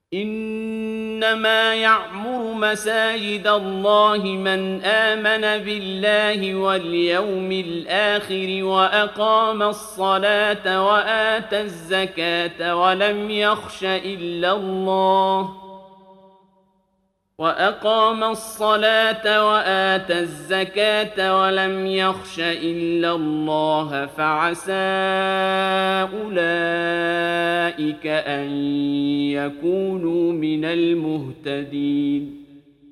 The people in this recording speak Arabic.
إنما يعمر مساجد الله من آمن بالله واليوم الآخر وأقام الصلاة وآتى الزكاة ولم يخش إلا الله فعسى أولئك أن يكونوا من المهتدين.